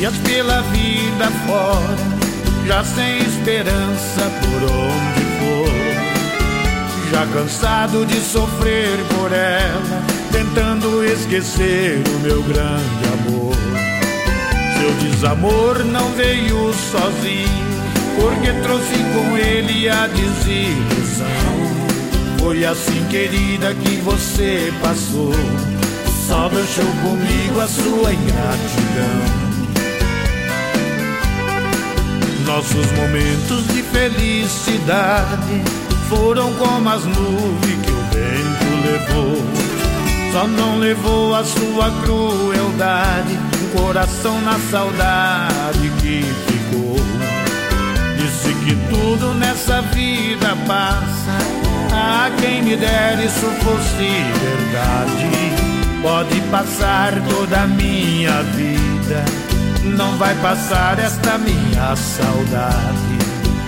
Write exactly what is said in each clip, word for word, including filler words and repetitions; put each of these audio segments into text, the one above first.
dias pela vida fora, já sem esperança por onde for, já cansado de sofrer por ela, tentando esquecer o meu grande amor. Seu desamor não veio sozinho, porque trouxe com ele a desilusão. Foi assim, querida, que você passou, só deixou comigo a sua ingratidão. Nossos momentos de felicidade foram como as nuvens que o vento levou, só não levou a sua crueldade, um coração na saudade que ficou. Disse que tudo nessa vida passa, ah, quem me dera isso fosse verdade. Pode passar toda a minha vida, não vai passar esta minha saudade.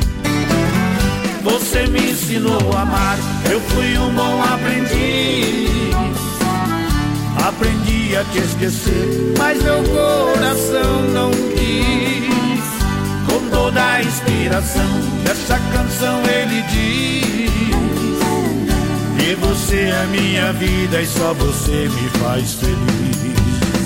Você me ensinou a amar, eu fui um bom aprendiz. Aprendi a te esquecer, mas meu coração não quis. Com toda a inspiração dessa canção ele diz que você é minha vida e só você me faz feliz.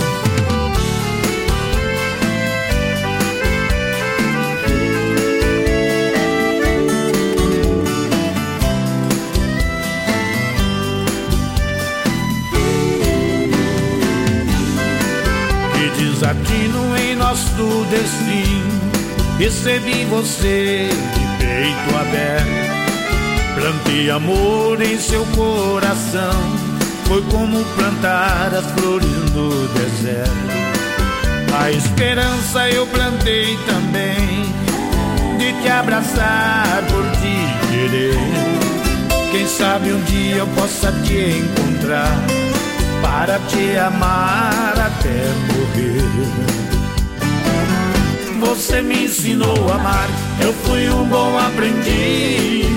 Que desatino em nosso destino, recebi você de peito aberto. Plantei amor em seu coração, foi como plantar as flores no deserto. A esperança eu plantei também, de te abraçar, por te querer. Quem sabe um dia eu possa te encontrar, para te amar até morrer. Você me ensinou a amar, eu fui um bom aprendiz.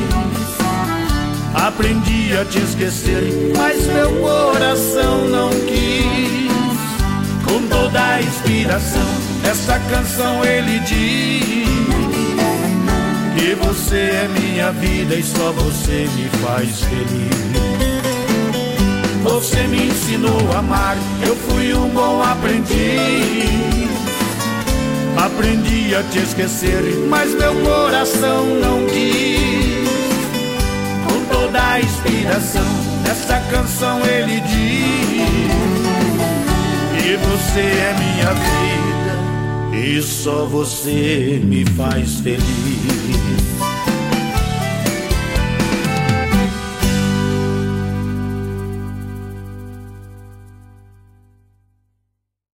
Aprendi a te esquecer, mas meu coração não quis. Com toda a inspiração dessa canção ele diz que você é minha vida e só você me faz feliz. Você me ensinou a amar, eu fui um bom aprendiz. Aprendi a te esquecer, mas meu coração não quis. Com toda a inspiração dessa canção ele diz que você é minha vida e só você me faz feliz.